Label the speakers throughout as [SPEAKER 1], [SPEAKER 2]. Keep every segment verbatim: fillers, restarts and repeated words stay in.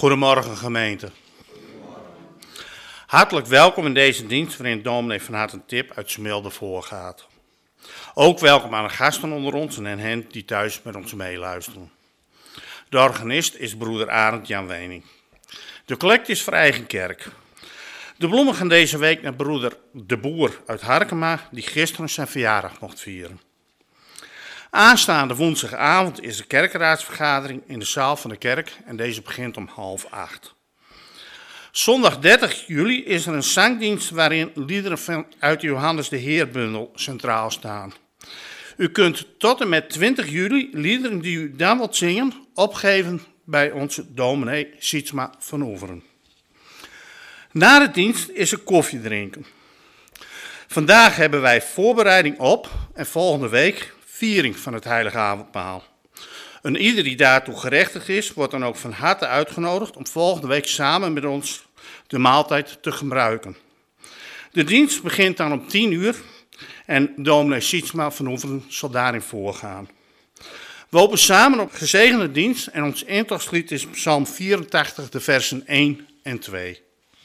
[SPEAKER 1] Goedemorgen gemeente. Hartelijk welkom in deze dienst waarin dominee Van Hart een tip uit Smilde voorgaat. Ook welkom aan de gasten onder ons en hen die thuis met ons meeluisteren. De organist is broeder Arend Jan Wening. De collect is voor eigen kerk. De bloemen gaan deze week naar broeder De Boer uit Harkema, die gisteren zijn verjaardag mocht vieren. Aanstaande woensdagavond is de kerkraadsvergadering in de zaal van de kerk en deze begint om half acht. Zondag dertig juli is er een zangdienst waarin liederen van uit de Johannes de Heerbundel centraal staan. U kunt tot en met twintig juli liederen die u dan wilt zingen opgeven bij onze dominee Sietsma van Oeveren. Na de dienst is er koffie drinken. Vandaag hebben wij voorbereiding op en volgende week viering van het heilige avondmaal. En ieder die daartoe gerechtigd is, wordt dan ook van harte uitgenodigd om volgende week samen met ons de maaltijd te gebruiken. De dienst begint dan om tien uur en dominee Sietsma van Oeveren zal daarin voorgaan. We hopen samen op gezegende dienst en ons intochtslied is Psalm vierentachtig, de versen één en twee.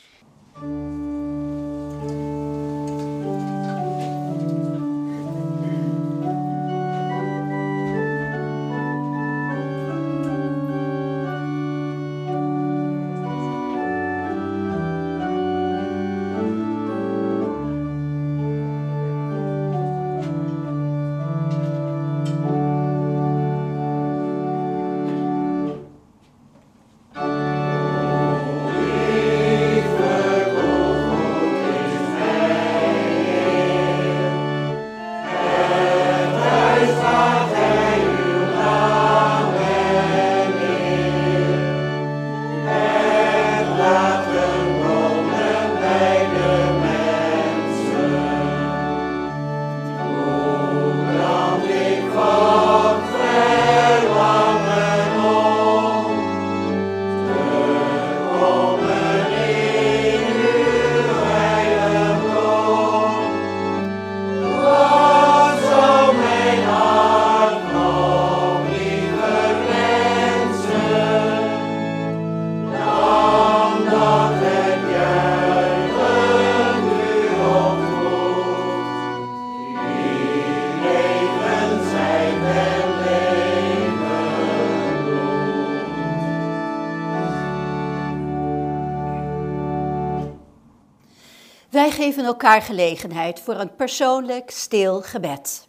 [SPEAKER 2] Wij geven elkaar gelegenheid voor een persoonlijk stil gebed.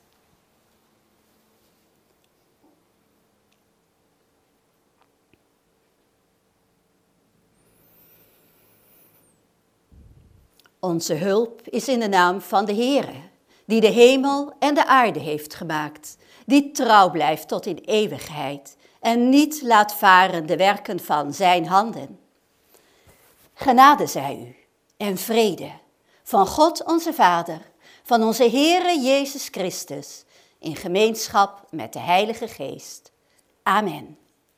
[SPEAKER 2] Onze hulp is in de naam van de Heere, die de hemel en de aarde heeft gemaakt, die trouw blijft tot in eeuwigheid en niet laat varen de werken van zijn handen. Genade zij u en vrede van God onze Vader, van onze Heere Jezus Christus, in gemeenschap met de Heilige Geest. Amen.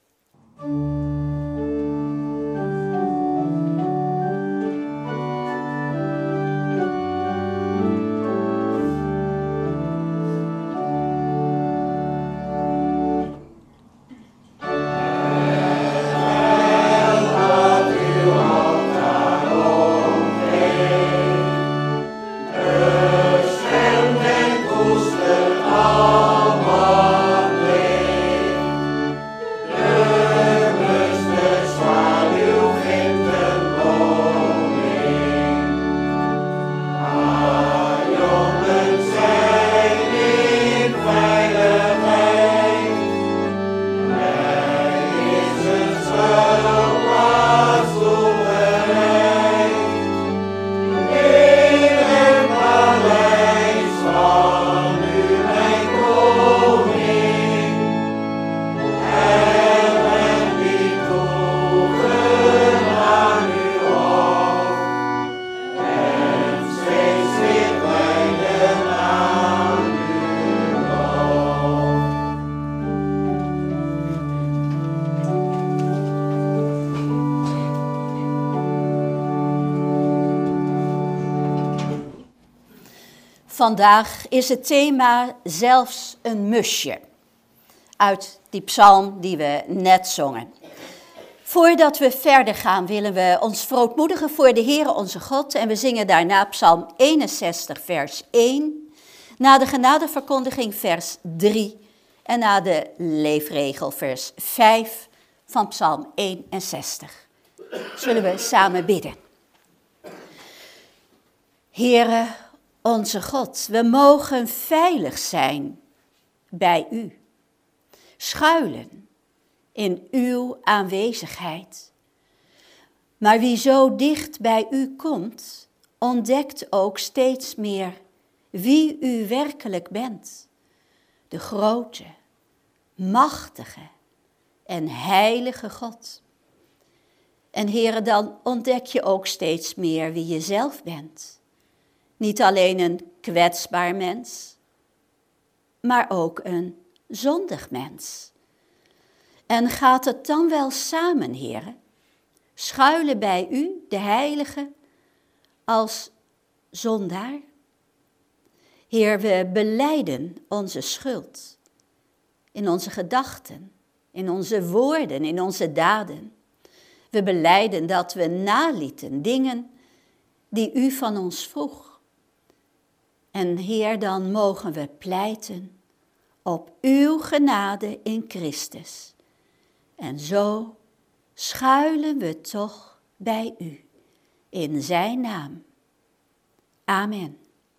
[SPEAKER 2] Vandaag is het thema zelfs een musje, uit die psalm die we net zongen. Voordat we verder gaan willen we ons verootmoedigen voor de Heere onze God. En we zingen daarna Psalm eenenzestig vers één. Na de genadeverkondiging vers drie. En na de leefregel vers vijf van Psalm eenenzestig. Zullen we samen bidden. Heere onze God, we mogen veilig zijn bij u. Schuilen in uw aanwezigheid. Maar wie zo dicht bij u komt, ontdekt ook steeds meer wie u werkelijk bent. De grote, machtige en heilige God. En Heere, dan ontdek je ook steeds meer wie je zelf bent. Niet alleen een kwetsbaar mens, maar ook een zondig mens. En gaat het dan wel samen, Heere? Schuilen bij u, de heilige, als zondaar? Heer, we belijden onze schuld. In onze gedachten, in onze woorden, in onze daden. We belijden dat we nalieten dingen die u van ons vroeg. En Heer, dan mogen we pleiten op uw genade in Christus. En zo schuilen we toch bij u, in zijn naam. Amen.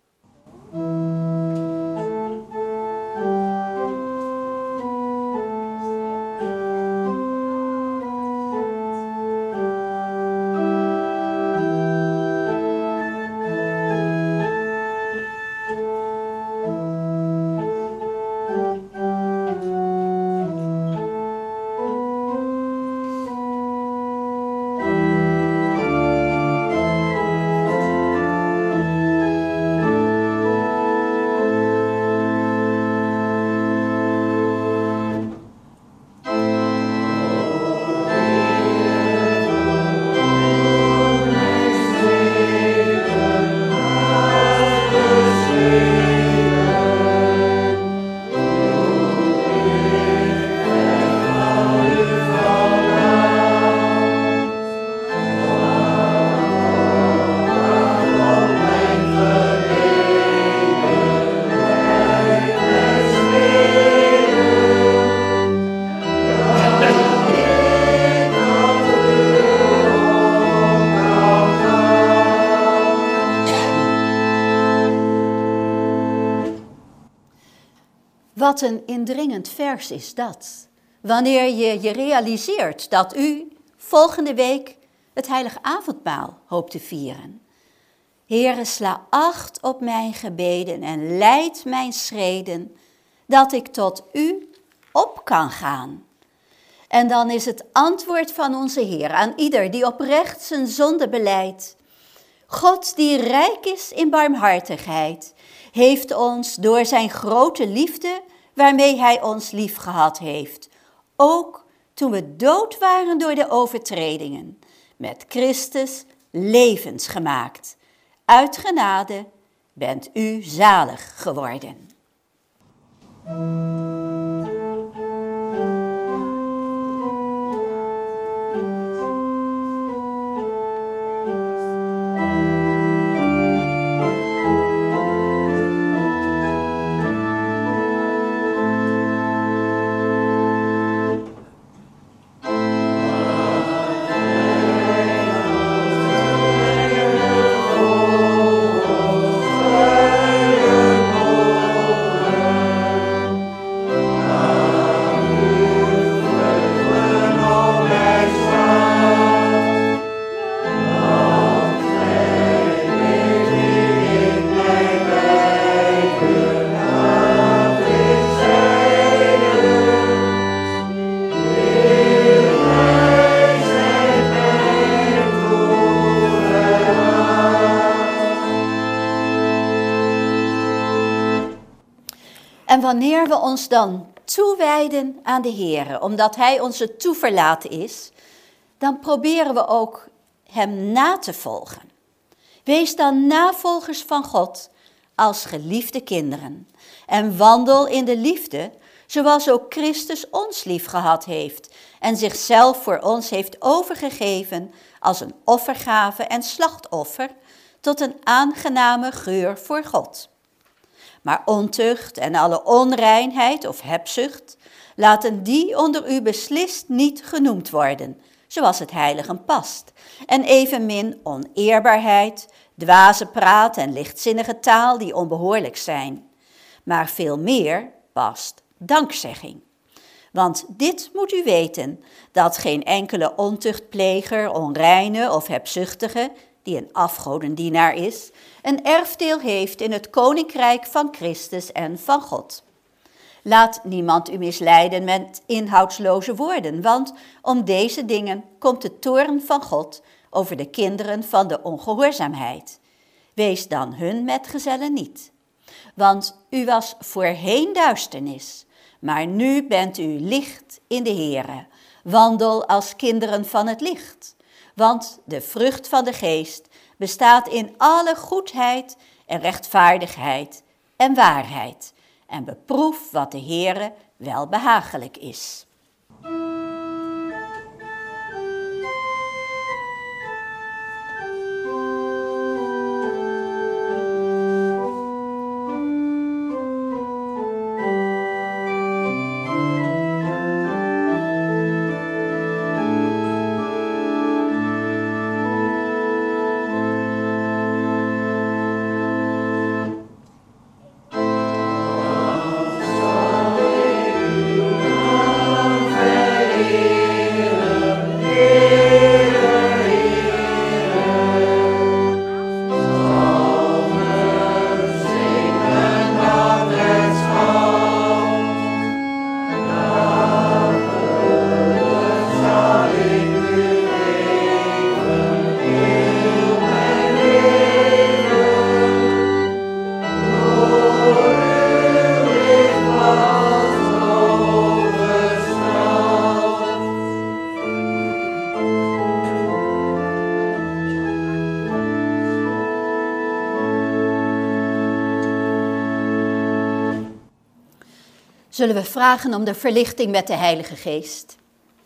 [SPEAKER 2] Wat een indringend vers is dat. Wanneer je je realiseert dat u volgende week het heilige avondmaal hoopt te vieren. Heere, sla acht op mijn gebeden en leid mijn schreden, dat ik tot u op kan gaan. En dan is het antwoord van onze Heer aan ieder die oprecht zijn zonde belijdt. God die rijk is in barmhartigheid, heeft ons door zijn grote liefde, waarmee hij ons lief gehad heeft, ook toen we dood waren door de overtredingen, met Christus levens gemaakt. Uit genade bent u zalig geworden. En wanneer we ons dan toewijden aan de Heer, omdat Hij onze toeverlaten is, dan proberen we ook Hem na te volgen. Wees dan navolgers van God als geliefde kinderen en wandel in de liefde, zoals ook Christus ons lief gehad heeft en zichzelf voor ons heeft overgegeven als een offergave en slachtoffer tot een aangename geur voor God. Maar ontucht en alle onreinheid of hebzucht, laten die onder u beslist niet genoemd worden, zoals het heiligen past. En evenmin oneerbaarheid, dwaze praat en lichtzinnige taal die onbehoorlijk zijn. Maar veel meer past dankzegging. Want dit moet u weten, dat geen enkele ontuchtpleger, onreine of hebzuchtige, die een afgodendienaar is, een erfdeel heeft in het koninkrijk van Christus en van God. Laat niemand u misleiden met inhoudsloze woorden, want om deze dingen komt de toorn van God over de kinderen van de ongehoorzaamheid. Wees dan hun metgezellen niet. Want u was voorheen duisternis, maar nu bent u licht in de Here. Wandel als kinderen van het licht. Want de vrucht van de geest bestaat in alle goedheid en rechtvaardigheid en waarheid. En beproef wat de Heere wel behagelijk is. Zullen we vragen om de verlichting met de Heilige Geest.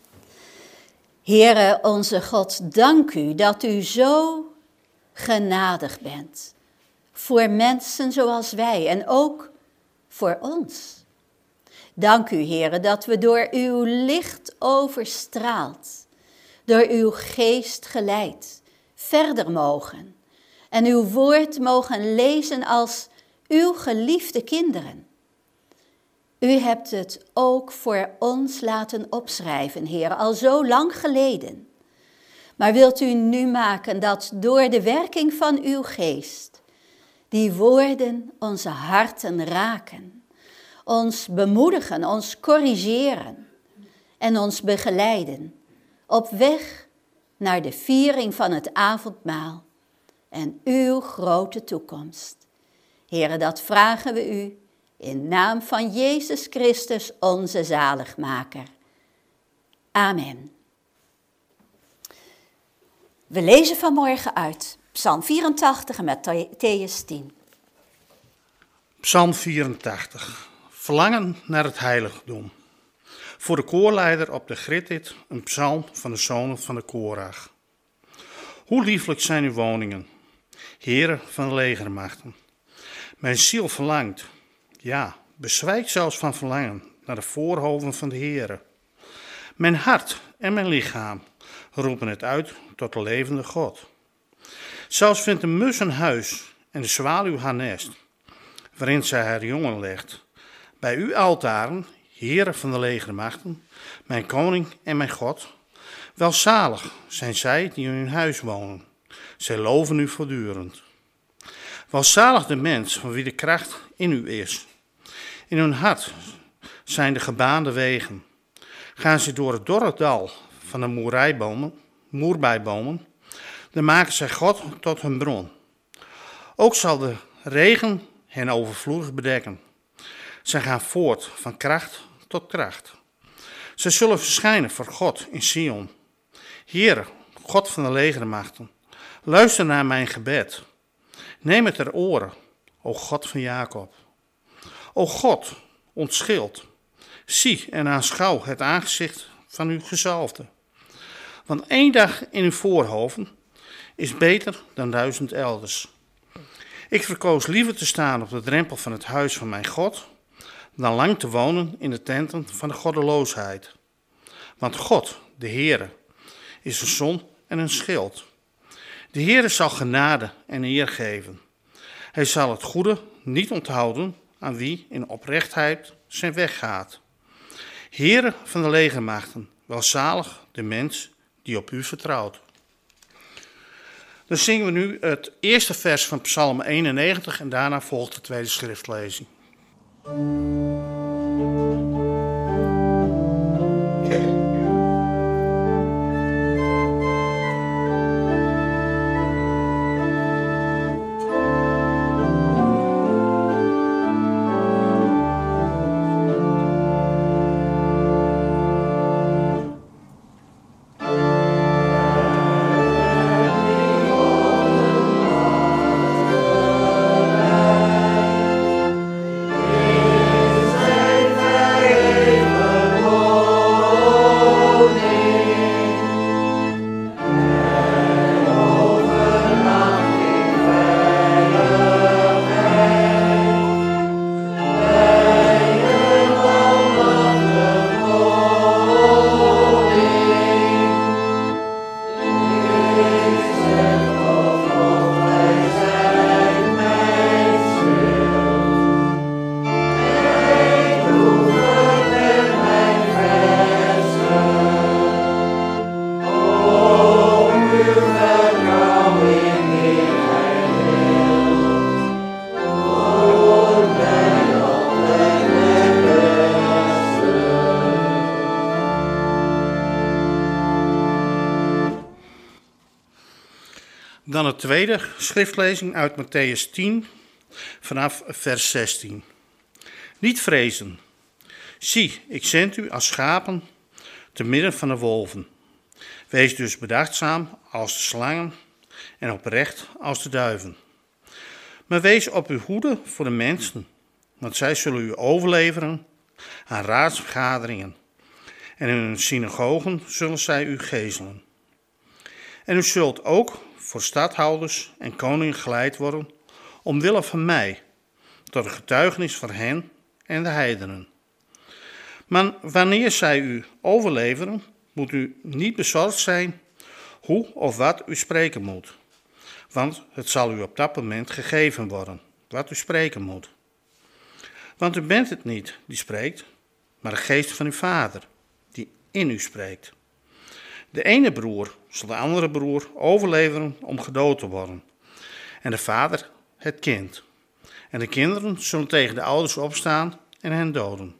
[SPEAKER 2] Heere onze God, dank u dat u zo genadig bent. Voor mensen zoals wij en ook voor ons. Dank u, Heere, dat we door uw licht overstraald, door uw geest geleid, verder mogen. En uw woord mogen lezen als uw geliefde kinderen. U hebt het ook voor ons laten opschrijven, Heer, al zo lang geleden. Maar wilt u nu maken dat door de werking van uw geest die woorden onze harten raken, ons bemoedigen, ons corrigeren en ons begeleiden op weg naar de viering van het avondmaal en uw grote toekomst. Heere, dat vragen we u in naam van Jezus Christus, onze zaligmaker. Amen. We lezen vanmorgen uit Psalm vierentachtig en Mattheüs tien.
[SPEAKER 1] Psalm vierentachtig. Verlangen naar het heiligdom. Voor de koorleider op de Grittit, een psalm van de zonen van de Korach. Hoe lieflijk zijn uw woningen, heren van de legermachten. Mijn ziel verlangt, ja, bezwijkt zelfs van verlangen naar de voorhoven van de Heere. Mijn hart en mijn lichaam roepen het uit tot de levende God. Zelfs vindt de mus een huis en de zwaluw haar nest, waarin zij haar jongen legt. Bij uw altaren, Heere van de legermachten, mijn koning en mijn God. Welzalig zijn zij die in uw huis wonen. Zij loven u voortdurend. Welzalig de mens van wie de kracht in u is. In hun hart zijn de gebaande wegen. Gaan ze door het dorre dal van de moerijbomen, moerbijbomen, dan maken zij God tot hun bron. Ook zal de regen hen overvloedig bedekken. Zij gaan voort van kracht tot kracht. Zij zullen verschijnen voor God in Sion. Heere, God van de legermachten, luister naar mijn gebed. Neem het ter oren, o God van Jacob. O God, ons schild, Zie en aanschouw het aangezicht van uw gezalfde. Want één dag in uw voorhoven is beter dan duizend elders. Ik verkoos liever te staan op de drempel van het huis van mijn God, dan lang te wonen in de tenten van de goddeloosheid. Want God, de Heere, is een zon en een schild. De Heere zal genade en eer geven. Hij zal het goede niet onthouden aan wie in oprechtheid zijn weg gaat. Heere van de legermachten, welzalig de mens die op u vertrouwt. Dan zingen we nu het eerste vers van Psalm eenennegentig en daarna volgt de tweede schriftlezing. Dan de tweede schriftlezing uit Mattheüs tien, vanaf vers zestien. Niet vrezen. Zie, ik zend u als schapen te midden van de wolven. Wees dus bedachtzaam als de slangen en oprecht als de duiven. Maar wees op uw hoede voor de mensen, want zij zullen u overleveren aan raadsvergaderingen. En in hun synagogen zullen zij u gezelen. En u zult ook voor stadhouders en koningen geleid worden, omwille van mij, tot een getuigenis voor hen en de heidenen. Maar wanneer zij u overleveren, moet u niet bezorgd zijn hoe of wat u spreken moet. Want het zal u op dat moment gegeven worden, wat u spreken moet. Want u bent het niet die spreekt, maar de geest van uw vader, die in u spreekt. De ene broer zal de andere broer overleveren om gedood te worden. En de vader het kind. En de kinderen zullen tegen de ouders opstaan en hen doden.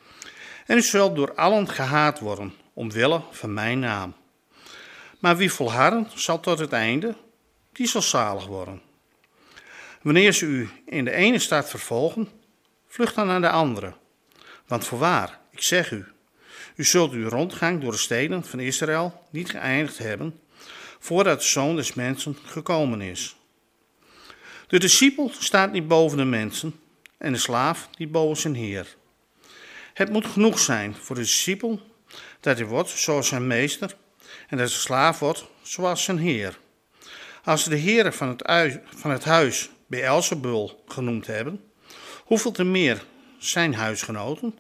[SPEAKER 1] En u zult door allen gehaat worden, omwille van mijn naam. Maar wie volharden zal tot het einde, die zal zalig worden. Wanneer ze u in de ene stad vervolgen, vlucht dan naar de andere. Want voorwaar, ik zeg u, u zult uw rondgang door de steden van Israël niet geëindigd hebben, voordat de Zoon des Mensen gekomen is. De discipel staat niet boven de mensen en de slaaf niet boven zijn heer. Het moet genoeg zijn voor de discipel dat hij wordt zoals zijn meester en dat de slaaf wordt zoals zijn heer. Als ze de heren van het, ui, van het huis Beelzebul genoemd hebben, hoeveel te meer zijn huisgenoten?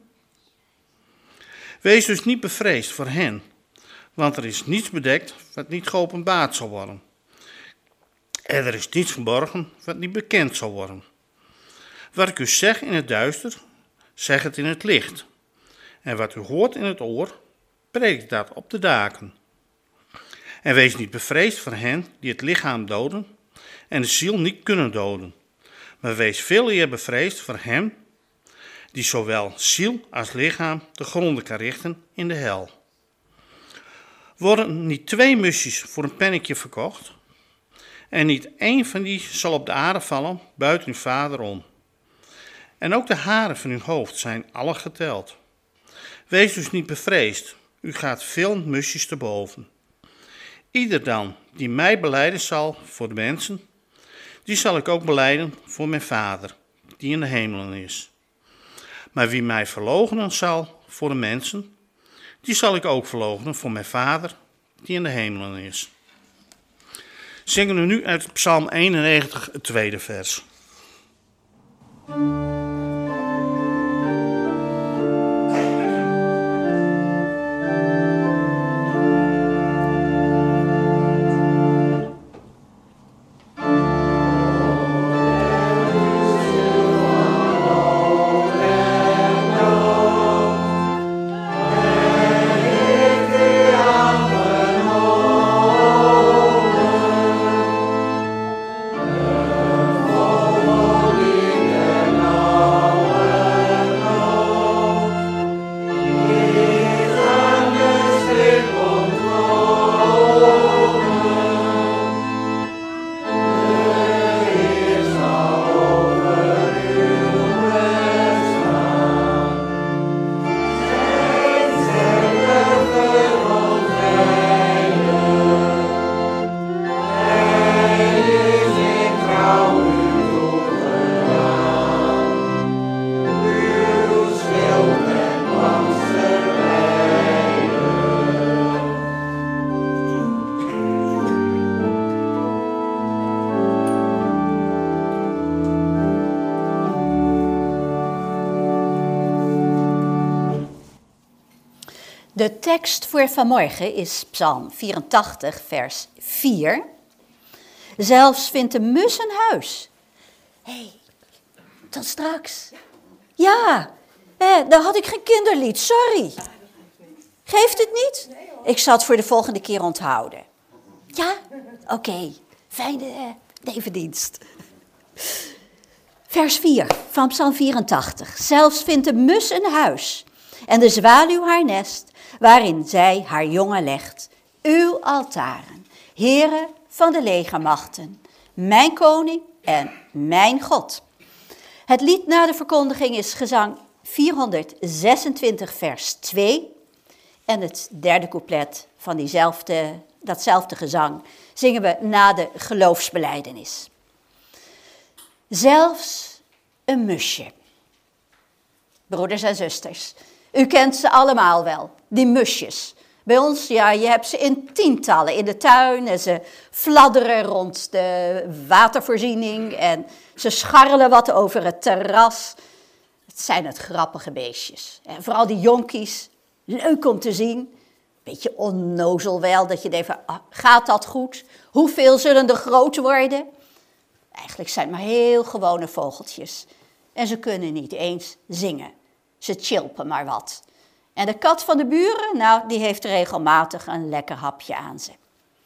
[SPEAKER 1] Wees dus niet bevreesd voor hen, want er is niets bedekt wat niet geopenbaard zal worden. En er is niets verborgen wat niet bekend zal worden. Wat ik u zeg in het duister, zeg het in het licht. En wat u hoort in het oor, predik dat op de daken. En wees niet bevreesd voor hen die het lichaam doden en de ziel niet kunnen doden. Maar wees veel eer bevreesd voor hem die zowel ziel als lichaam te gronde kan richten in de hel. Worden niet twee musjes voor een pennetje verkocht? En niet één van die zal op de aarde vallen buiten uw vader om. En ook de haren van uw hoofd zijn alle geteld. Wees dus niet bevreesd, u gaat veel musjes te boven. Ieder dan die mij belijden zal voor de mensen, die zal ik ook belijden voor mijn vader, die in de hemelen is. Maar wie mij verloochenen zal voor de mensen, die zal ik ook verloochenen voor mijn Vader die in de hemelen is. Zingen we nu uit Psalm eenennegentig, het tweede vers.
[SPEAKER 2] De tekst voor vanmorgen is Psalm vierentachtig, vers vier. Zelfs vindt de mus een huis. Hé, hey, tot straks. Ja, eh, dan had ik geen kinderlied, sorry. Geeft het niet? Ik zal het voor de volgende keer onthouden. Ja? Oké, okay. Fijne eh, nevendienst. Vers vier van Psalm vierentachtig. Zelfs vindt de mus een huis en de zwaluw haar nest, waarin zij haar jongen legt. Uw altaren, heren van de legermachten, mijn koning en mijn God. Het lied na de verkondiging is gezang vierhonderdzesentwintig vers twee. En het derde couplet van diezelfde, datzelfde gezang zingen we na de geloofsbelijdenis. Zelfs een musje. Broeders en zusters, u kent ze allemaal wel, die musjes. Bij ons, ja, je hebt ze in tientallen in de tuin en ze fladderen rond de watervoorziening en ze scharrelen wat over het terras. Het zijn het grappige beestjes. En vooral die jonkies, leuk om te zien. Beetje onnozel wel, dat je denkt, ah, gaat dat goed? Hoeveel zullen er groot worden? Eigenlijk zijn het maar heel gewone vogeltjes. En ze kunnen niet eens zingen. Ze chilpen maar wat. En de kat van de buren, nou, die heeft regelmatig een lekker hapje aan ze.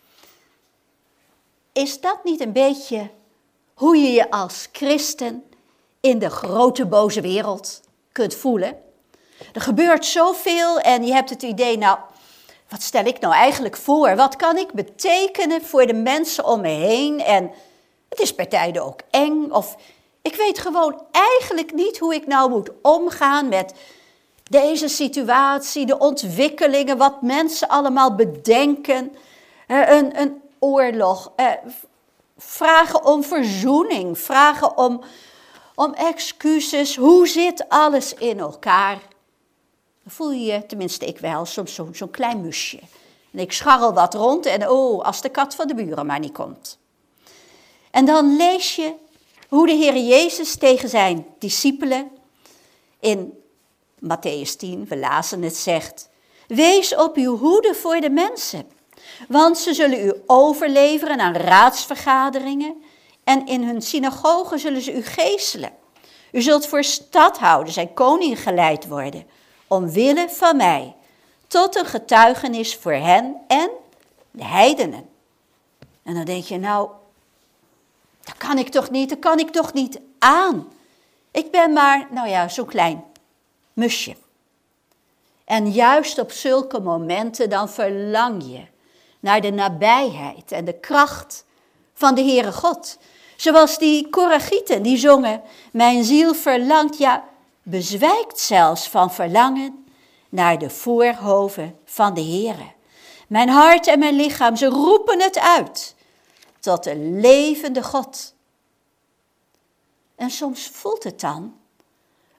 [SPEAKER 2] Is dat niet een beetje hoe je je als christen in de grote boze wereld kunt voelen? Er gebeurt zoveel en je hebt het idee, nou, wat stel ik nou eigenlijk voor? Wat kan ik betekenen voor de mensen om me heen? En het is bij tijden ook eng. Of ik weet gewoon eigenlijk niet hoe ik nou moet omgaan met deze situatie, de ontwikkelingen, wat mensen allemaal bedenken. Uh, een, een oorlog, uh, vragen om verzoening, vragen om, om excuses. Hoe zit alles in elkaar? Dan voel je je, tenminste ik wel, soms zo'n zo klein musje. En ik scharrel wat rond en oh, als de kat van de buren maar niet komt. En dan lees je hoe de Heer Jezus tegen zijn discipelen in Mattheüs tien, we lazen het, zegt: wees op uw hoede voor de mensen, want ze zullen u overleveren aan raadsvergaderingen en in hun synagogen zullen ze u geeselen. U zult voor stadhouder zijn koning geleid worden, omwille van mij, tot een getuigenis voor hen en de heidenen. En dan denk je, nou, dat kan ik toch niet, dat kan ik toch niet aan. Ik ben maar, nou ja, zo'n klein musje. En juist op zulke momenten dan verlang je naar de nabijheid en de kracht van de Heere God. Zoals die Korachieten, die zongen, mijn ziel verlangt, ja, bezwijkt zelfs van verlangen naar de voorhoven van de Heere. Mijn hart en mijn lichaam, ze roepen het uit tot de levende God. En soms voelt het dan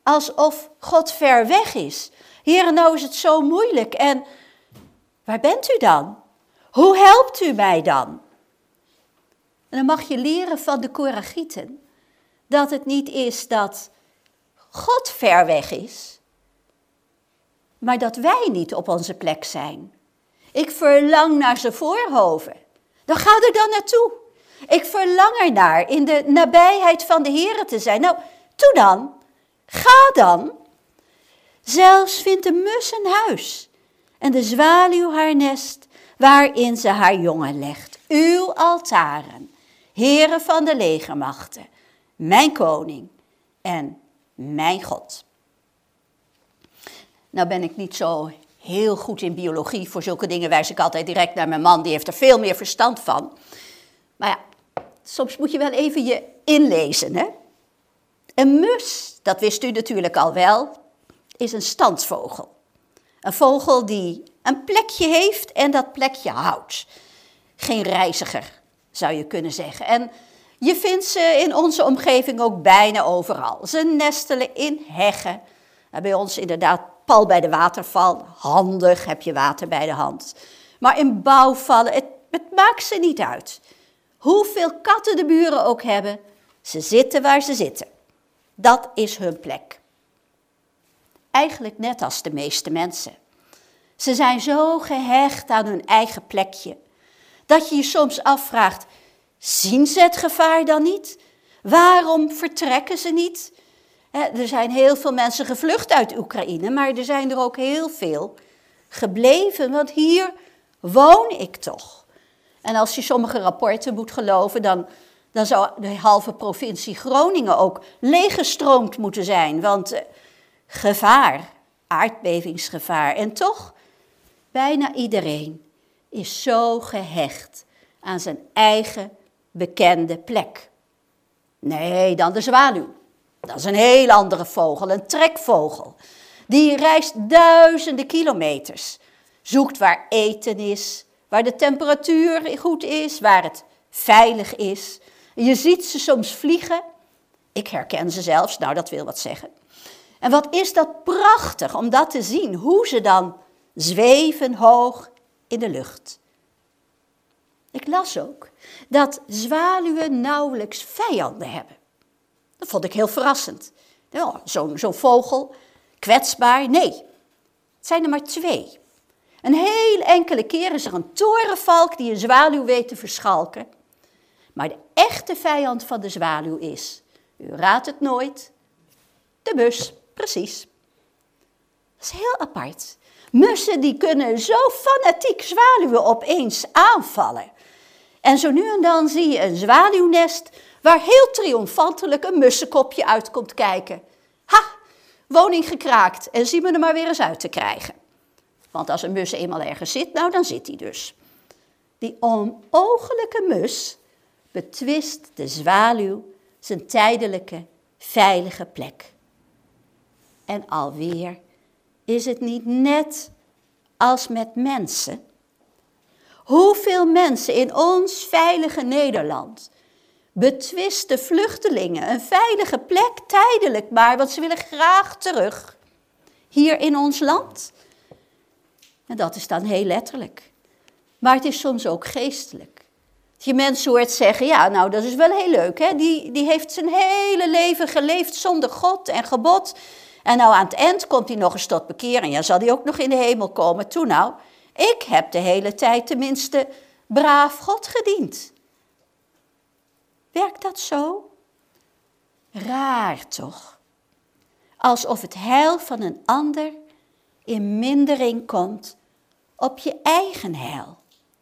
[SPEAKER 2] alsof God ver weg is. Heere, nou is het zo moeilijk en waar bent u dan? Hoe helpt u mij dan? En dan mag je leren van de Koragieten dat het niet is dat God ver weg is, maar dat wij niet op onze plek zijn. Ik verlang naar zijn voorhoven. Dan ga er dan naartoe. Ik verlang ernaar in de nabijheid van de Heere te zijn. Nou, toe dan. Ga dan. Zelfs vindt de mus een huis en de zwaluw haar nest waarin ze haar jongen legt. Uw altaren, Heere van de legermachten, mijn koning en mijn God. Nou ben ik niet zo heel goed in biologie. Voor zulke dingen wijs ik altijd direct naar mijn man. Die heeft er veel meer verstand van. Maar ja, soms moet je wel even je inlezen, hè. Een mus, dat wist u natuurlijk al wel, is een standvogel. Een vogel die een plekje heeft en dat plekje houdt. Geen reiziger, zou je kunnen zeggen. En je vindt ze in onze omgeving ook bijna overal. Ze nestelen in heggen. Bij ons inderdaad pal bij de waterval. Handig, heb je water bij de hand. Maar in bouwvallen, het, het maakt ze niet uit. Hoeveel katten de buren ook hebben, ze zitten waar ze zitten. Dat is hun plek. Eigenlijk net als de meeste mensen. Ze zijn zo gehecht aan hun eigen plekje, dat je je soms afvraagt, zien ze het gevaar dan niet? Waarom vertrekken ze niet? Er zijn heel veel mensen gevlucht uit Oekraïne, maar er zijn er ook heel veel gebleven, want hier woon ik toch. En als je sommige rapporten moet geloven, dan, dan zou de halve provincie Groningen ook leeggestroomd moeten zijn. Want eh, gevaar, aardbevingsgevaar. En toch, bijna iedereen is zo gehecht aan zijn eigen bekende plek. Nee, dan de zwaluw. Dat is een heel andere vogel, een trekvogel. Die reist duizenden kilometers. Zoekt waar eten is, waar de temperatuur goed is, waar het veilig is. Je ziet ze soms vliegen. Ik herken ze zelfs, nou dat wil wat zeggen. En wat is dat prachtig om dat te zien, hoe ze dan zweven hoog in de lucht. Ik las ook dat zwaluwen nauwelijks vijanden hebben. Dat vond ik heel verrassend. Ja, zo'n zo'n vogel, kwetsbaar, nee. Het zijn er maar twee. Een heel enkele keer is er een torenvalk die een zwaluw weet te verschalken. Maar de echte vijand van de zwaluw is, u raadt het nooit, de mus, precies. Dat is heel apart. Mussen die kunnen zo fanatiek zwaluwen opeens aanvallen. En zo nu en dan zie je een zwaluwnest waar heel triomfantelijk een mussenkopje uit komt kijken. Ha, woning gekraakt en zien we er maar weer eens uit te krijgen. Want als een mus eenmaal ergens zit, nou dan zit hij dus. Die onogelijke mus betwist de zwaluw zijn tijdelijke, veilige plek. En alweer is het niet net als met mensen. Hoeveel mensen in ons veilige Nederland betwisten vluchtelingen een veilige plek, tijdelijk maar, want ze willen graag terug. Hier in ons land. En dat is dan heel letterlijk. Maar het is soms ook geestelijk. Dat je mensen hoort zeggen, ja nou dat is wel heel leuk, hè? Die, die heeft zijn hele leven geleefd zonder God en gebod. En nou aan het eind komt hij nog eens tot bekering. Ja, zal hij ook nog in de hemel komen? Toen nou, ik heb de hele tijd tenminste braaf God gediend. Werkt dat zo? Raar toch? Alsof het heil van een ander in mindering komt op je eigen heil.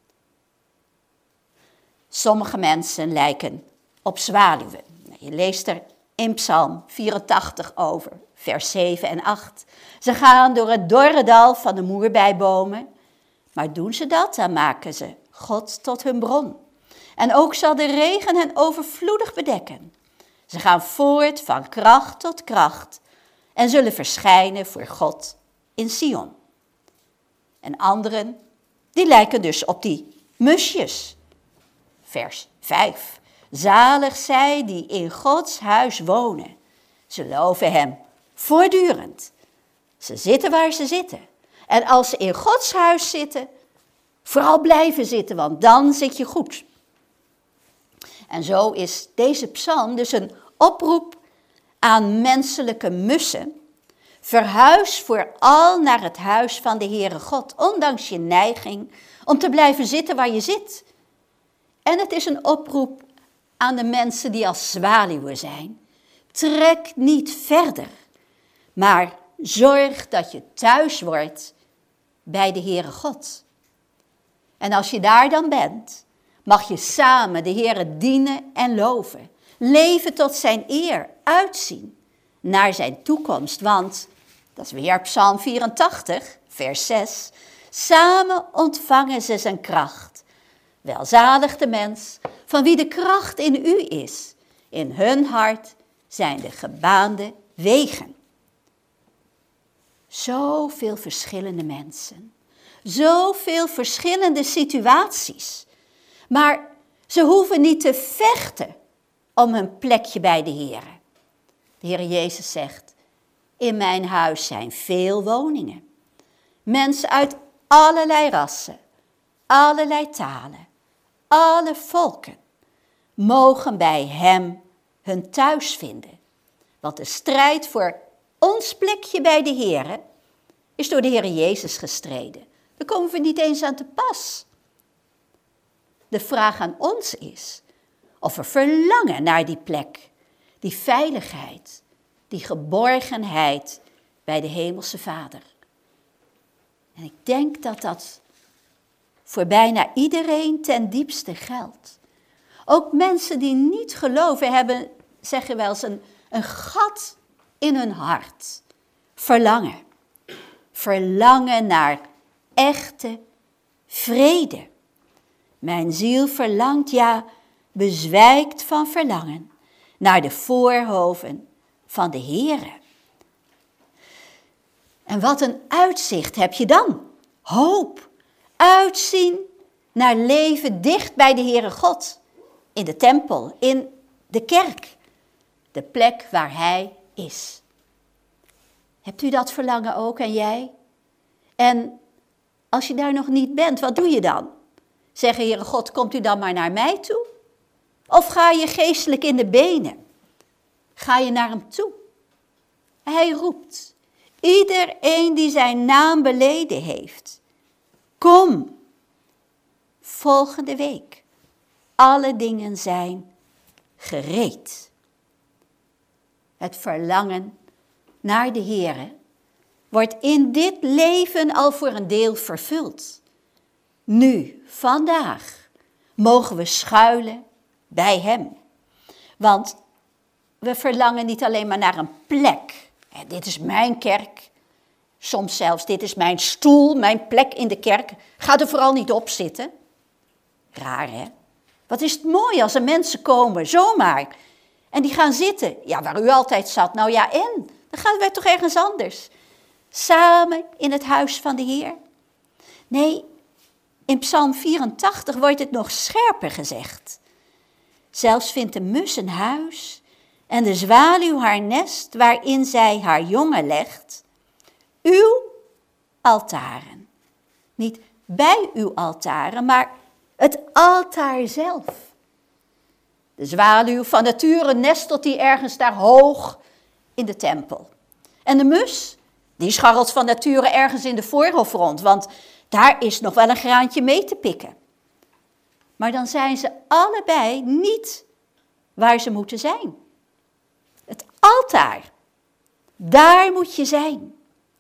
[SPEAKER 2] Sommige mensen lijken op zwaluwen. Je leest er in Psalm vierentachtig over, vers zeven en acht. Ze gaan door het dorre dal van de moerbeibomen. Maar doen ze dat, dan maken ze God tot hun bron. En ook zal de regen hen overvloedig bedekken. Ze gaan voort van kracht tot kracht en zullen verschijnen voor God in Sion. En anderen, die lijken dus op die musjes. Vers vijf. Zalig zij die in Gods huis wonen. Ze loven hem Voortdurend. Ze zitten waar ze zitten. En als ze in Gods huis zitten, vooral blijven zitten, want dan zit je goed. En zo is deze psalm dus een oproep aan menselijke mussen. Verhuis vooral naar het huis van de Heere God, ondanks je neiging om te blijven zitten waar je zit. En het is een oproep aan de mensen die als zwaluwen zijn. Trek niet verder, maar zorg dat je thuis wordt bij de Heere God. En als je daar dan bent, mag je samen de Heere dienen en loven. Leven tot zijn eer, uitzien naar zijn toekomst. Want, dat is weer Psalm vierentachtig, vers zes. Samen ontvangen ze zijn kracht. Welzalig de mens, van wie de kracht in u is. In hun hart zijn de gebaande wegen. Zoveel verschillende mensen. Zoveel verschillende situaties. Maar ze hoeven niet te vechten om hun plekje bij de Heer. De Heer Jezus zegt, in mijn huis zijn veel woningen. Mensen uit allerlei rassen, allerlei talen, alle volken mogen bij hem hun thuis vinden. Want de strijd voor ons plekje bij de Heer is door de Heer Jezus gestreden. Daar komen we niet eens aan te pas. De vraag aan ons is of we verlangen naar die plek, die veiligheid, die geborgenheid bij de Hemelse Vader. En ik denk dat dat voor bijna iedereen ten diepste geldt. Ook mensen die niet geloven hebben, zeggen wel eens, een, een gat in hun hart. Verlangen. Verlangen naar echte vrede. Mijn ziel verlangt, ja, bezwijkt van verlangen naar de voorhoven van de Heere. En wat een uitzicht heb je dan? Hoop, uitzien naar leven dicht bij de Heere God. In de tempel, in de kerk. De plek waar Hij is. Hebt u dat verlangen ook en jij? En als je daar nog niet bent, wat doe je dan? Zeggen, Heere God, komt u dan maar naar mij toe? Of ga je geestelijk in de benen? Ga je naar hem toe? Hij roept. Iedereen die zijn naam beleden heeft. Kom. Volgende week. Alle dingen zijn gereed. Het verlangen naar de Heere wordt in dit leven al voor een deel vervuld. Nu, vandaag, mogen we schuilen bij hem. Want we verlangen niet alleen maar naar een plek. Dit is mijn kerk. Soms zelfs, dit is mijn stoel, mijn plek in de kerk. Ga er vooral niet op zitten. Raar, hè? Wat is het mooi als er mensen komen, zomaar. En die gaan zitten. Ja, waar u altijd zat. Nou ja, en? Dan gaan wij toch ergens anders. Samen in het huis van de Heer. Nee, in Psalm vierentachtig wordt het nog scherper gezegd. Zelfs vindt de mus een huis en de zwaluw haar nest waarin zij haar jongen legt. Uw altaren. Niet bij uw altaren, maar het altaar zelf. De zwaluw van nature nestelt die ergens daar hoog in de tempel. En de mus, die scharrelt van nature ergens in de voorhof rond, want daar is nog wel een graantje mee te pikken. Maar dan zijn ze allebei niet waar ze moeten zijn. Het altaar, daar moet je zijn.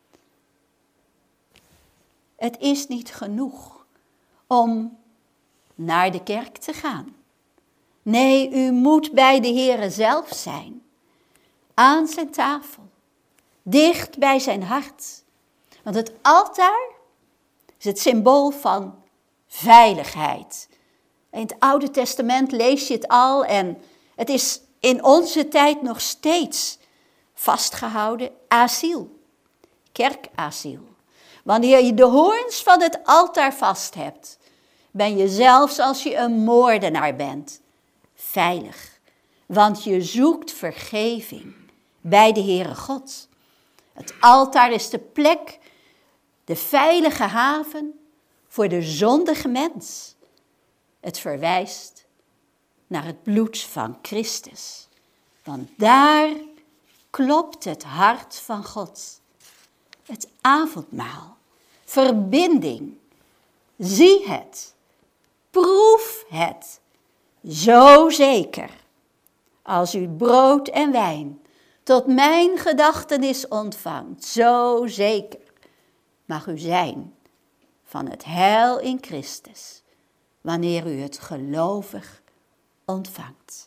[SPEAKER 2] Het is niet genoeg om naar de kerk te gaan. Nee, u moet bij de Heere zelf zijn. Aan zijn tafel. Dicht bij zijn hart. Want het altaar is het symbool van veiligheid. In het Oude Testament lees je het al en het is in onze tijd nog steeds vastgehouden asiel. Kerkasiel. Wanneer je de hoorns van het altaar vast hebt, ben je zelfs als je een moordenaar bent, veilig. Want je zoekt vergeving bij de Heere God. Het altaar is de plek, de veilige haven voor de zondige mens. Het verwijst naar het bloed van Christus. Want daar klopt het hart van God. Het avondmaal, verbinding. Zie het, proef het, zo zeker. Als u brood en wijn tot mijn gedachtenis ontvangt, zo zeker mag u zijn van het heil in Christus, wanneer u het gelovig ontvangt.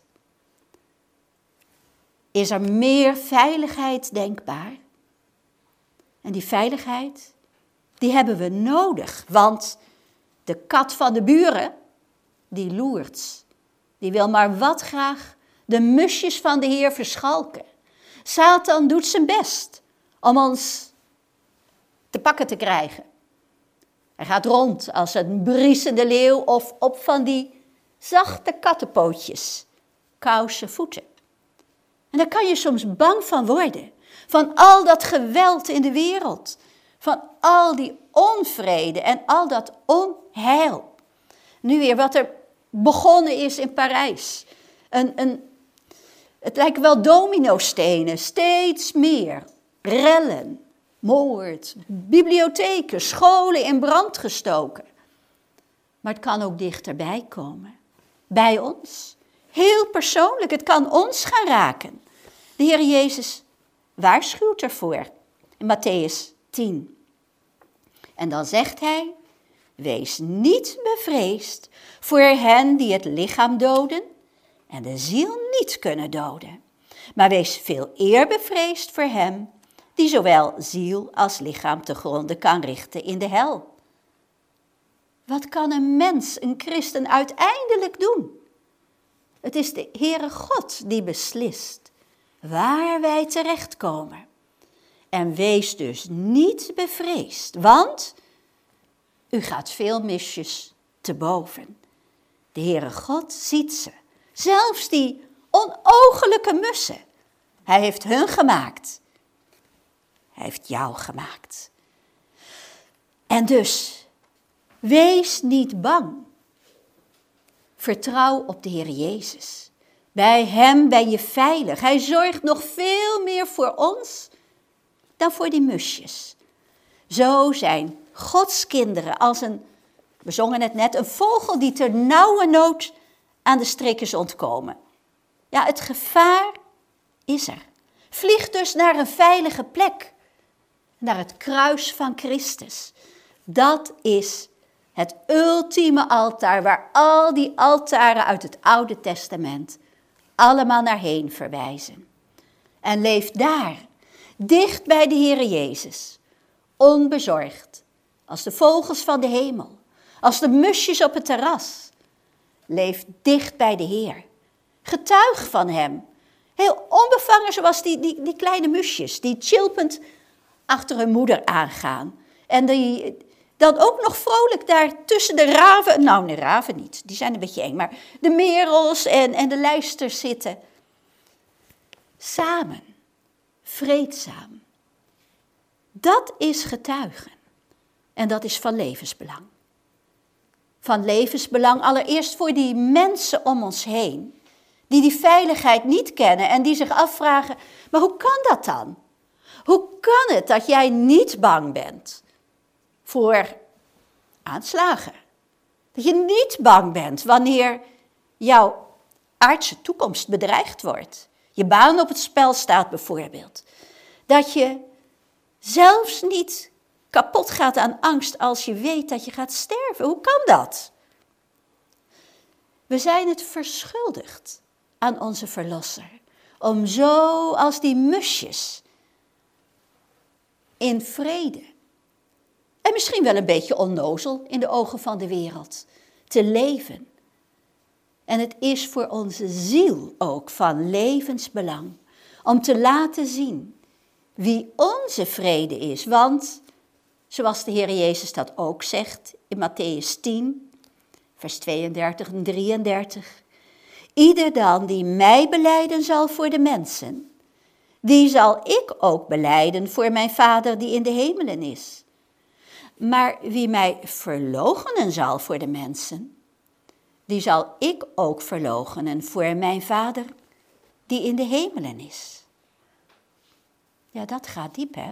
[SPEAKER 2] Is er meer veiligheid denkbaar? En die veiligheid, die hebben we nodig, want de kat van de buren, die loert, die wil maar wat graag de musjes van de Heer verschalken. Satan doet zijn best om ons te pakken te krijgen. Hij gaat rond als een briesende leeuw of op van die zachte kattenpootjes, kousen voeten. En daar kan je soms bang van worden, van al dat geweld in de wereld, van al die onvrede en al dat onheil. Nu weer wat er begonnen is in Parijs. Een, een, het lijken wel dominostenen, steeds meer. Rellen, moord, bibliotheken, scholen in brand gestoken. Maar het kan ook dichterbij komen. Bij ons. Heel persoonlijk, het kan ons gaan raken. De Heer Jezus waarschuwt ervoor in Matthäus tien. En dan zegt hij, wees niet bevreesd voor hen die het lichaam doden en de ziel niet kunnen doden. Maar wees veel eer bevreesd voor hem die zowel ziel als lichaam te gronde kan richten in de hel. Wat kan een mens, een christen, uiteindelijk doen? Het is de Heere God die beslist waar wij terechtkomen. En wees dus niet bevreesd, want u gaat veel misjes te boven. De Heere God ziet ze, zelfs die onoogelijke mussen. Hij heeft hun gemaakt. Hij heeft jou gemaakt. En dus, wees niet bang. Vertrouw op de Heer Jezus. Bij hem ben je veilig. Hij zorgt nog veel meer voor ons dan voor die musjes. Zo zijn Gods kinderen als een, we zongen het net, een vogel die ter nauwe nood aan de strik is ontkomen. Ja, het gevaar is er. Vlieg dus naar een veilige plek. Naar het kruis van Christus. Dat is het ultieme altaar waar al die altaren uit het Oude Testament allemaal naar heen verwijzen. En leef daar, dicht bij de Heere Jezus, onbezorgd, als de vogels van de hemel, als de musjes op het terras. Leef dicht bij de Heer, getuig van hem, heel onbevangen zoals die, die, die kleine musjes die chilpend achter hun moeder aangaan. En die dan ook nog vrolijk daar tussen de raven, nou de raven niet, die zijn een beetje eng, maar de merels en, en de lijsters zitten. Samen, vreedzaam. Dat is getuigen. En dat is van levensbelang. Van levensbelang allereerst voor die mensen om ons heen, die die veiligheid niet kennen en die zich afvragen, maar hoe kan dat dan? Hoe kan het dat jij niet bang bent voor aanslagen? Dat je niet bang bent wanneer jouw aardse toekomst bedreigd wordt. Je baan op het spel staat bijvoorbeeld. Dat je zelfs niet kapot gaat aan angst als je weet dat je gaat sterven. Hoe kan dat? We zijn het verschuldigd aan onze Verlosser om zo als die musjes in vrede en misschien wel een beetje onnozel in de ogen van de wereld te leven. En het is voor onze ziel ook van levensbelang om te laten zien wie onze vrede is. Want, zoals de Heer Jezus dat ook zegt in Matthäus tien, vers tweeëndertig en drieëndertig. Ieder dan die mij belijden zal voor de mensen, die zal ik ook belijden voor mijn Vader die in de hemelen is. Maar wie mij verloochenen zal voor de mensen, die zal ik ook verloochenen voor mijn Vader die in de hemelen is. Ja, dat gaat diep, hè?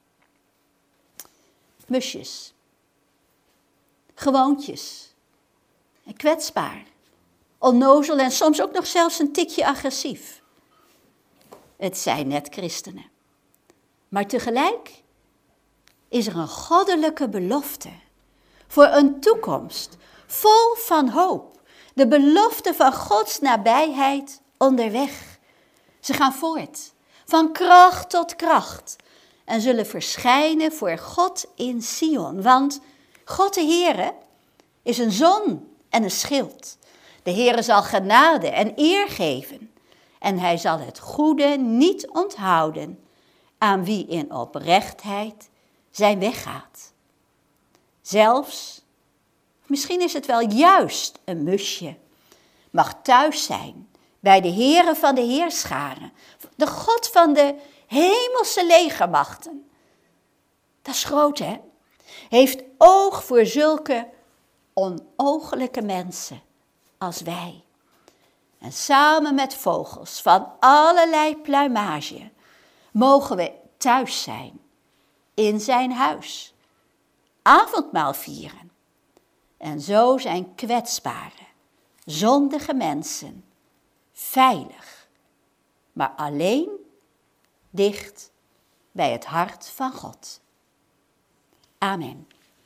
[SPEAKER 2] Musjes. Gewoontjes. Kwetsbaar. Onnozel en soms ook nog zelfs een tikje agressief. Het zijn net christenen. Maar tegelijk is er een goddelijke belofte voor een toekomst vol van hoop. De belofte van Gods nabijheid onderweg. Ze gaan voort, van kracht tot kracht en zullen verschijnen voor God in Sion. Want God de Heere is een zon en een schild. De Heere zal genade en eer geven en hij zal het goede niet onthouden aan wie in oprechtheid zijn weg gaat. Zelfs, misschien is het wel juist een musje, mag thuis zijn bij de Heere van de Heerscharen, de God van de hemelse legermachten. Dat is groot, hè? Heeft oog voor zulke onooglijke mensen als wij. En samen met vogels van allerlei pluimage mogen we thuis zijn in zijn huis, avondmaal vieren en zo zijn kwetsbare, zondige mensen veilig, maar alleen dicht bij het hart van God. Amen.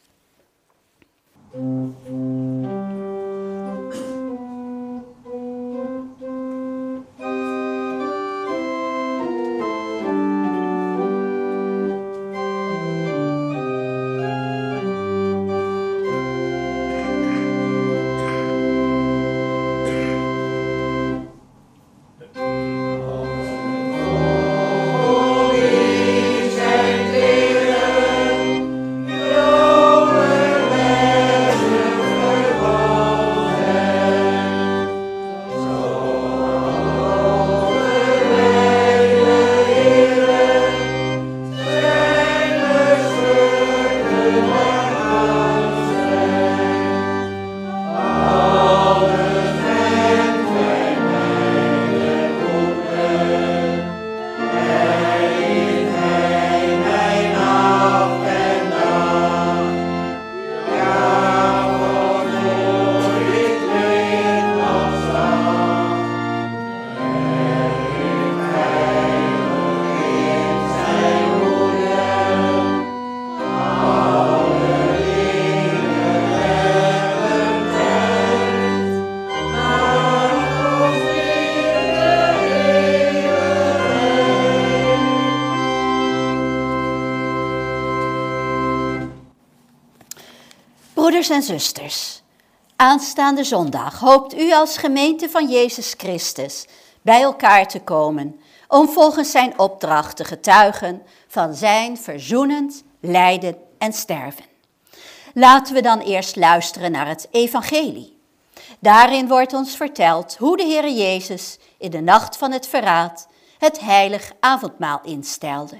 [SPEAKER 2] Broeders en zusters, aanstaande zondag hoopt u als gemeente van Jezus Christus bij elkaar te komen om volgens zijn opdracht te getuigen van zijn verzoenend lijden en sterven. Laten we dan eerst luisteren naar het evangelie. Daarin wordt ons verteld hoe de Heere Jezus in de nacht van het verraad het heilig avondmaal instelde.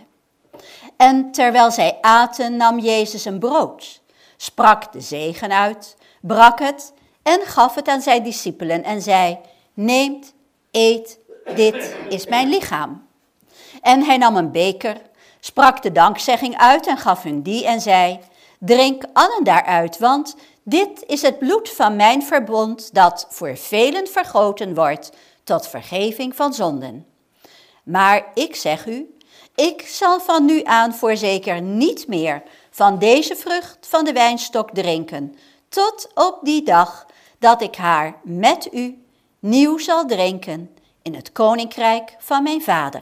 [SPEAKER 2] En terwijl zij aten nam Jezus een brood, sprak de zegen uit, brak het en gaf het aan zijn discipelen en zei: neemt, eet, dit is mijn lichaam. En hij nam een beker, sprak de dankzegging uit en gaf hun die en zei: drink allen daaruit, want dit is het bloed van mijn verbond dat voor velen vergoten wordt tot vergeving van zonden. Maar ik zeg u, ik zal van nu aan voorzeker niet meer van deze vrucht van de wijnstok drinken, tot op die dag dat ik haar met u nieuw zal drinken in het koninkrijk van mijn Vader.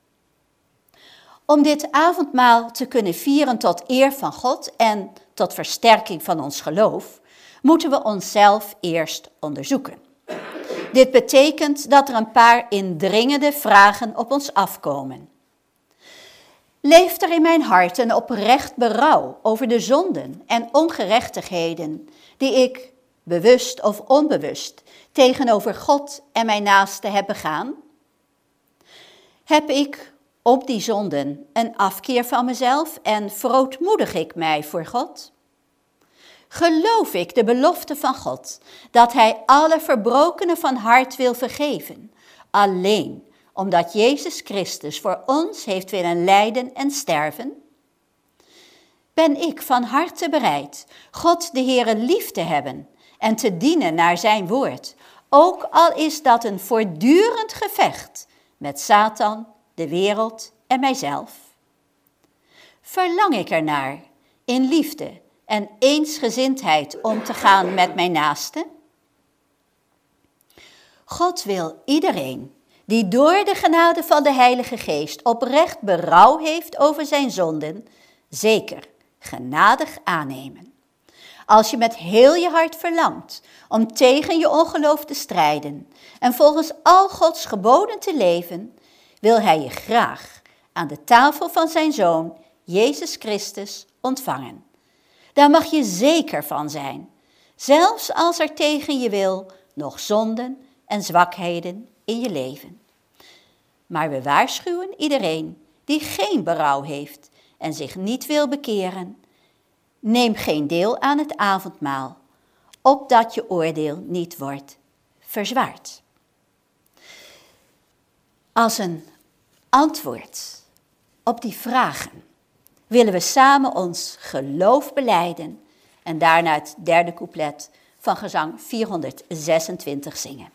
[SPEAKER 2] Om dit avondmaal te kunnen vieren tot eer van God en tot versterking van ons geloof, moeten we onszelf eerst onderzoeken. Dit betekent dat er een paar indringende vragen op ons afkomen. Leeft er in mijn hart een oprecht berouw over de zonden en ongerechtigheden die ik, bewust of onbewust, tegenover God en mijn naaste heb begaan? Heb ik op die zonden een afkeer van mezelf en verootmoedig ik mij voor God? Geloof ik de belofte van God dat hij alle verbrokenen van hart wil vergeven, alleen omdat Jezus Christus voor ons heeft willen lijden en sterven? Ben ik van harte bereid God de Heere lief te hebben en te dienen naar zijn woord, ook al is dat een voortdurend gevecht met Satan, de wereld en mijzelf? Verlang ik ernaar in liefde en eensgezindheid om te gaan met mijn naaste? God wil iedereen die door de genade van de Heilige Geest oprecht berouw heeft over zijn zonden, zeker genadig aannemen. Als je met heel je hart verlangt om tegen je ongeloof te strijden en volgens al Gods geboden te leven, wil hij je graag aan de tafel van zijn Zoon, Jezus Christus, ontvangen. Daar mag je zeker van zijn, zelfs als er tegen je wil nog zonden en zwakheden in je leven. Maar we waarschuwen iedereen die geen berouw heeft en zich niet wil bekeren: neem geen deel aan het avondmaal, opdat je oordeel niet wordt verzwaard. Als een antwoord op die vragen willen we samen ons geloof belijden en daarna het derde couplet van gezang vierhonderdzesentwintig zingen.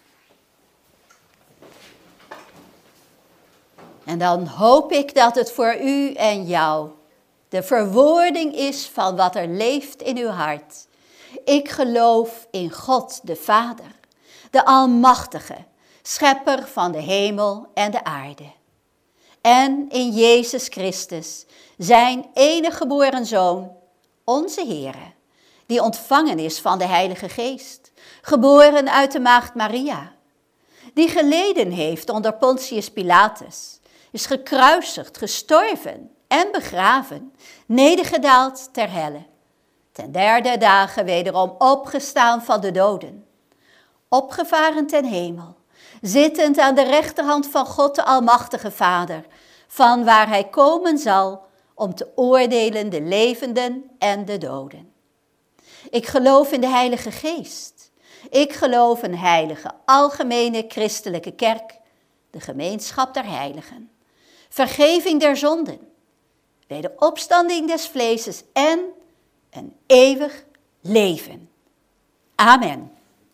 [SPEAKER 2] En dan hoop ik dat het voor u en jou de verwoording is van wat er leeft in uw hart. Ik geloof in God de Vader, de Almachtige, schepper van de hemel en de aarde. En in Jezus Christus, zijn enige geboren Zoon, onze Heere, die ontvangen is van de Heilige Geest, geboren uit de maagd Maria, die geleden heeft onder Pontius Pilatus, is gekruisigd, gestorven en begraven, nedergedaald ter helle, ten derde dagen wederom opgestaan van de doden, opgevaren ten hemel, zittend aan de rechterhand van God de Almachtige Vader, van waar hij komen zal om te oordelen de levenden en de doden. Ik geloof in de Heilige Geest. Ik geloof een heilige, algemene christelijke kerk, de gemeenschap der heiligen, vergeving der zonden, wederopstanding des vleeses en een eeuwig leven. Amen.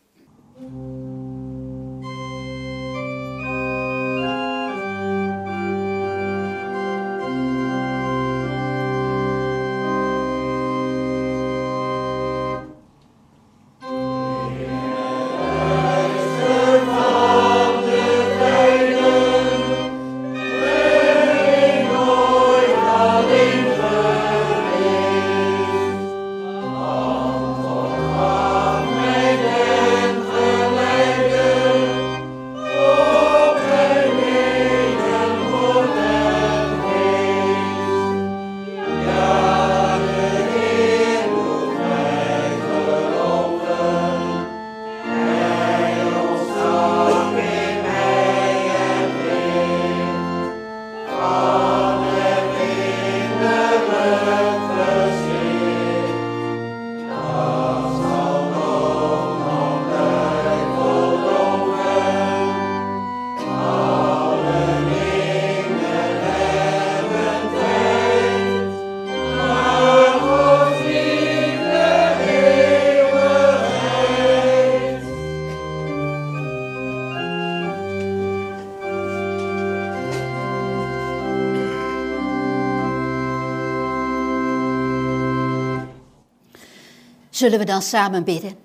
[SPEAKER 2] Zullen we dan samen bidden?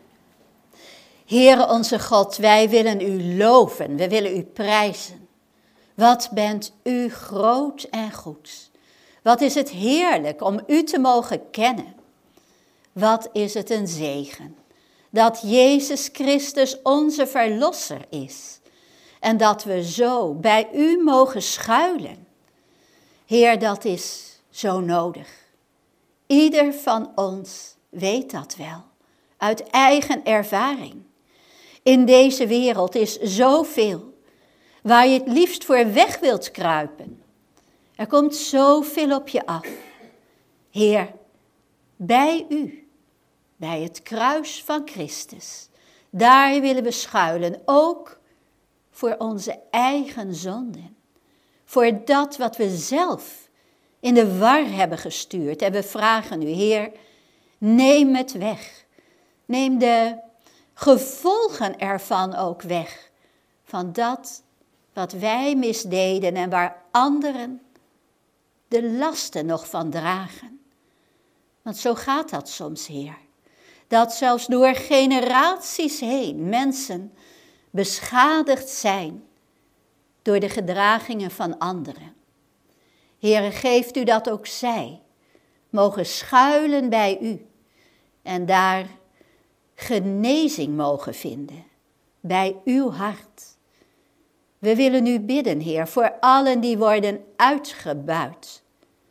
[SPEAKER 2] Heere onze God, wij willen u loven, we willen u prijzen. Wat bent u groot en goed. Wat is het heerlijk om u te mogen kennen. Wat is het een zegen dat Jezus Christus onze verlosser is. En dat we zo bij u mogen schuilen. Heer, dat is zo nodig. Ieder van ons weet dat wel, uit eigen ervaring. In deze wereld is zoveel waar je het liefst voor weg wilt kruipen. Er komt zoveel op je af. Heer, bij u, bij het kruis van Christus, daar willen we schuilen, ook voor onze eigen zonden. Voor dat wat we zelf in de war hebben gestuurd. En we vragen u, Heer, neem het weg. Neem de gevolgen ervan ook weg. Van dat wat wij misdeden en waar anderen de lasten nog van dragen. Want zo gaat dat soms, Heer. Dat zelfs door generaties heen mensen beschadigd zijn door de gedragingen van anderen. Heere, geeft u dat ook zij mogen schuilen bij u en daar genezing mogen vinden bij uw hart. We willen u bidden, Heer, voor allen die worden uitgebuit.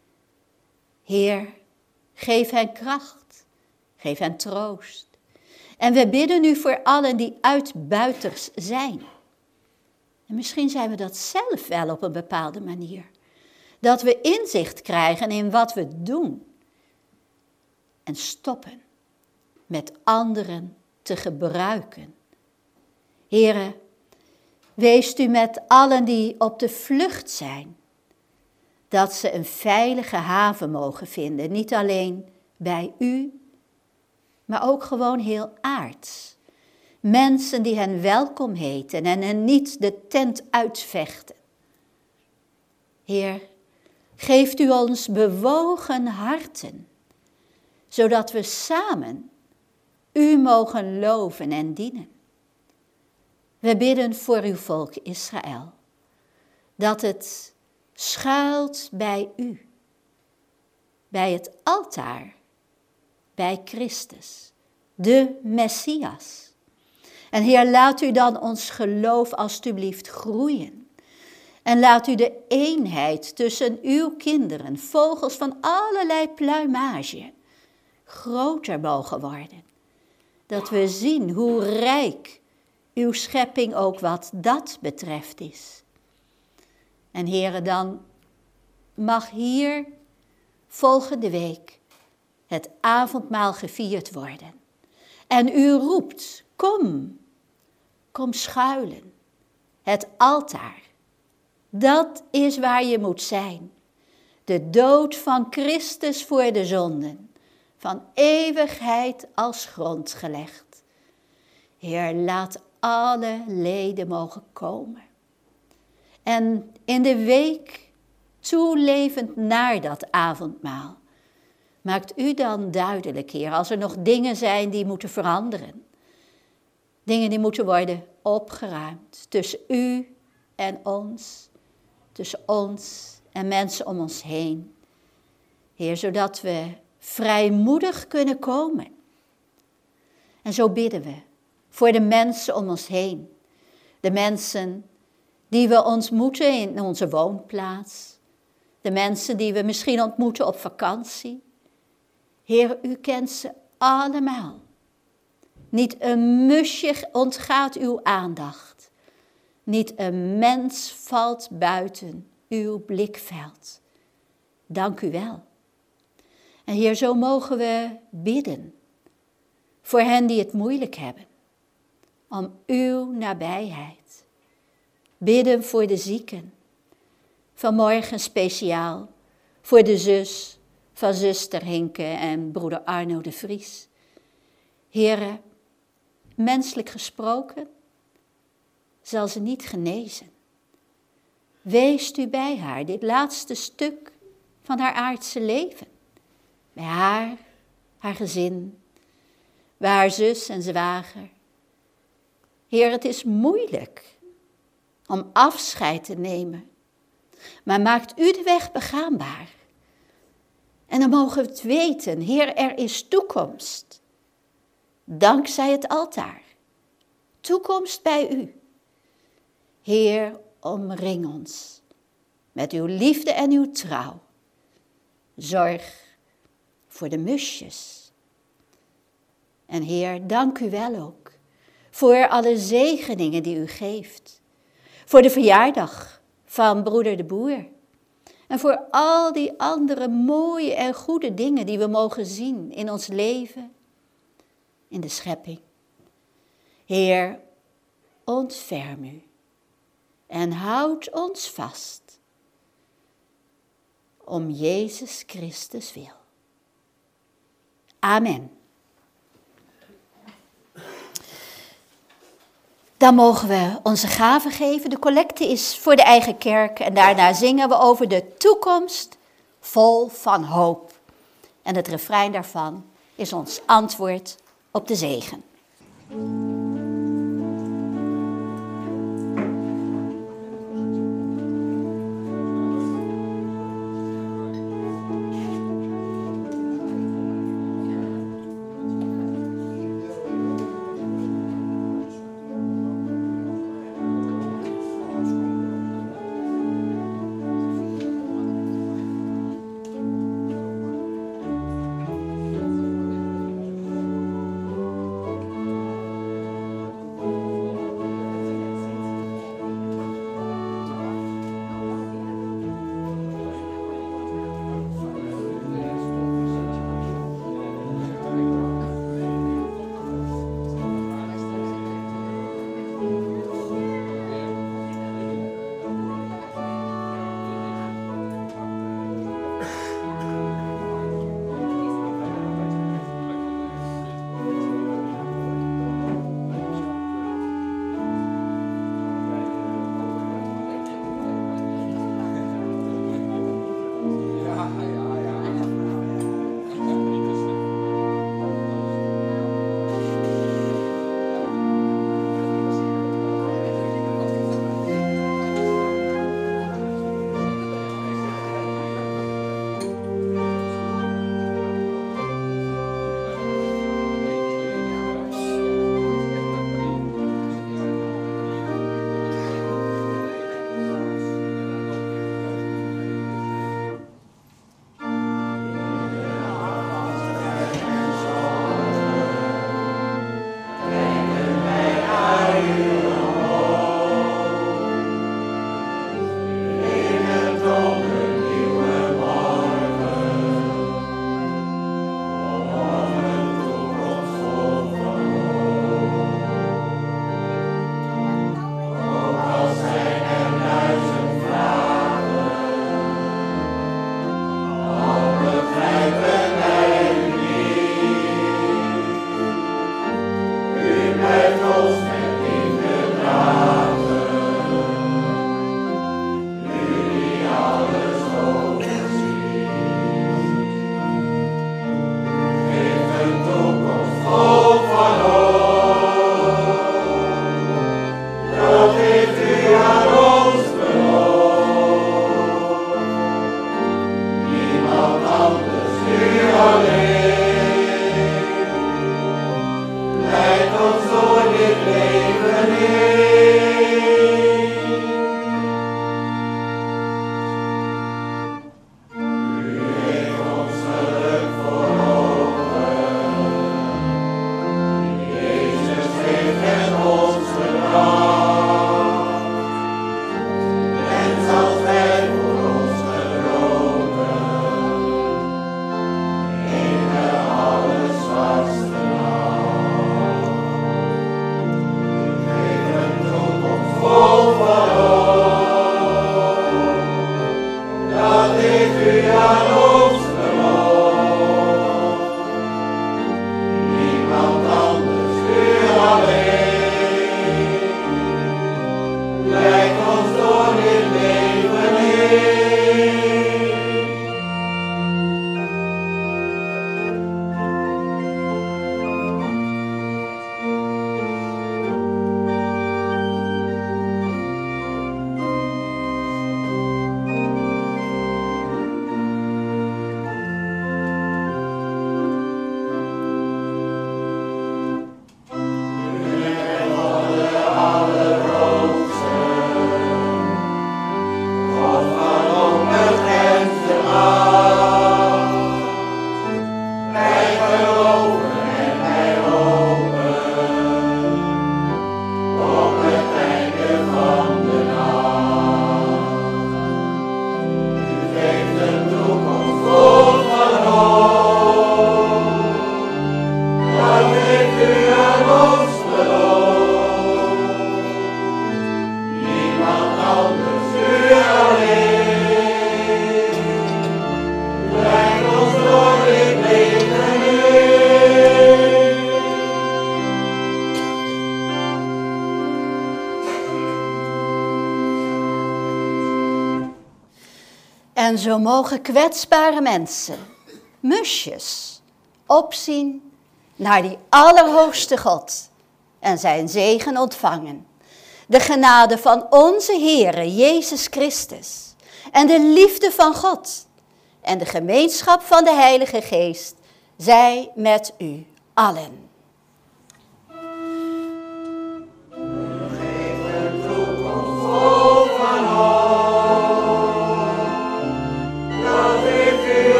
[SPEAKER 2] Heer, geef hen kracht, geef hen troost. En we bidden u voor allen die uitbuiters zijn. En misschien zijn we dat zelf wel op een bepaalde manier. Dat we inzicht krijgen in wat we doen. En stoppen met anderen te gebruiken. Here, wees u met allen die op de vlucht zijn. Dat ze een veilige haven mogen vinden. Niet alleen bij u, maar ook gewoon heel aards. Mensen die hen welkom heten en hen niet de tent uitvechten. Heer, geeft u ons bewogen harten, zodat we samen u mogen loven en dienen. We bidden voor uw volk Israël, dat het schuilt bij u, bij het altaar, bij Christus, de Messias. En Heer, laat u dan ons geloof alstublieft groeien. En laat u de eenheid tussen uw kinderen, vogels van allerlei pluimage, groter mogen worden. Dat we zien hoe rijk uw schepping ook wat dat betreft is. En Heere, dan mag hier volgende week het avondmaal gevierd worden. En u roept, kom, kom schuilen, het altaar. Dat is waar je moet zijn. De dood van Christus voor de zonden, van eeuwigheid als grond gelegd. Heer, laat alle leden mogen komen. En in de week toelevend naar dat avondmaal, maakt u dan duidelijk, Heer, als er nog dingen zijn die moeten veranderen. Dingen die moeten worden opgeruimd tussen u en ons, tussen ons en mensen om ons heen. Heer, zodat we vrijmoedig kunnen komen. En zo bidden we voor de mensen om ons heen. De mensen die we ontmoeten in onze woonplaats. De mensen die we misschien ontmoeten op vakantie. Heer, u kent ze allemaal. Niet een musje ontgaat uw aandacht. Niet een mens valt buiten uw blikveld. Dank u wel. En Heer, zo mogen we bidden voor hen die het moeilijk hebben. Om uw nabijheid. Bidden voor de zieken. Vanmorgen speciaal voor de zus van zuster Hinke en broeder Arno de Vries. Heere, menselijk gesproken zal ze niet genezen. Weest u bij haar, dit laatste stuk van haar aardse leven. Bij haar, haar gezin, bij haar zus en zwager. Heer, het is moeilijk om afscheid te nemen, maar maakt u de weg begaanbaar. En dan mogen we het weten, Heer, er is toekomst. Dankzij het altaar. Toekomst bij u. Heer, omring ons met uw liefde en uw trouw. Zorg voor de musjes. En Heer, dank u wel ook voor alle zegeningen die u geeft. Voor de verjaardag van broeder de Boer. En voor al die andere mooie en goede dingen die we mogen zien in ons leven, in de schepping. Heer, ontferm u en houd ons vast om Jezus Christus wil. Amen. Dan mogen we onze gaven geven. De collecte is voor de eigen kerk en daarna zingen we over de toekomst vol van hoop. En het refrein daarvan is ons antwoord op de zegen. En zo mogen kwetsbare mensen, musjes, opzien naar die Allerhoogste God en zijn zegen ontvangen. De genade van onze Heere Jezus Christus en de liefde van God en de gemeenschap van de Heilige Geest zij met u allen.